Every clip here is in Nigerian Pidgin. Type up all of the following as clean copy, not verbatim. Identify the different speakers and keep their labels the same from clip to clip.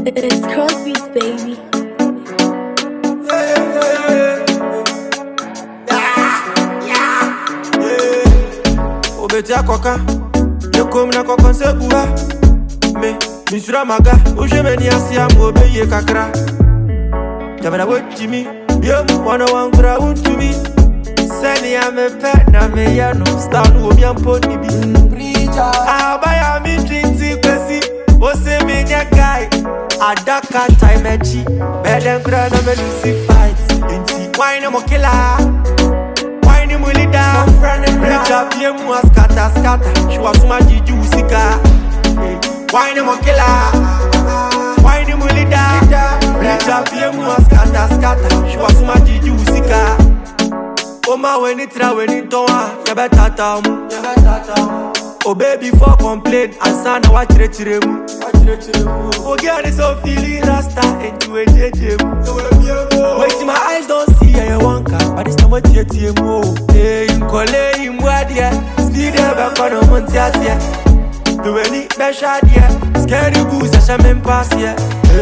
Speaker 1: It's Crosby's baby.
Speaker 2: Obetia koka, yekom na kokon se buha. Me, misura maga, uje meni asia mo beye kakra. Jabana wo Jimmy, biem wana wangura unto me. Seni ame pet na me ya no star no obi amponi bi. Abaya mi drinti kwesi, ose me nya guy. Adaka time echi, beden kura na me lucy fight. Inti wine mo killer, wine mo leader. Reach up here mo scatter. She was my jiju sika. Wine mo killer, wine mo leader. Reach up here mo scatter. She was my jiju sika. Oma when it ra when it toa, ya betata mu. Oh baby for complain, answer na wa chire mu. Oh girl is so feeling rasta into a JJ mu. Wait my eyes don't see ya wanka, but this time what you mu. Hey, kole imwadia, speed up on a montiasia. The way ni beshadia, scary goose a shaman pass ya.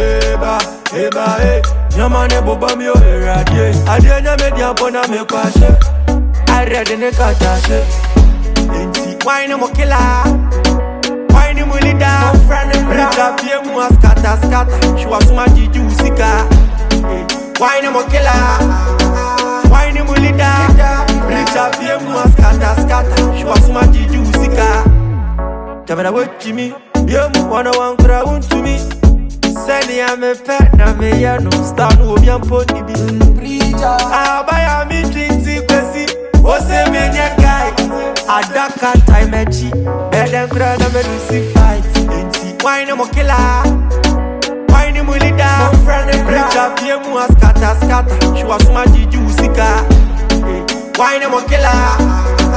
Speaker 2: Hey, Yamane boba mi o eradie. Adenya media bona me kwashe. I read in the katashe. Inti wine mo killer, wine mo leader. Reach up here mo scatter. She was my jiju sika. Wine mo killer, wine mo leader. Reach up here mo scatter. She was my jiju sika. Jabana wo Jimmy, biem wana wangura unto me. Seni ame pet na me ya no star no obi amponi bi. Abaya mi drinti kwesi, ose me nya guy. Adaka time echi, beden kura na me lucy fight. Inti wine mo killer, wine mo leader. Reach up here mo scatter. She was my jiju sika. Wine mo killer,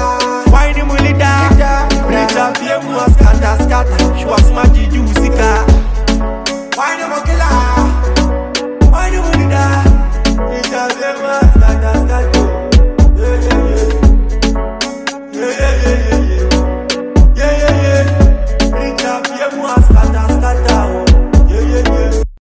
Speaker 2: wine mo leader. Reach up here mo scatter. She was my jiju sika.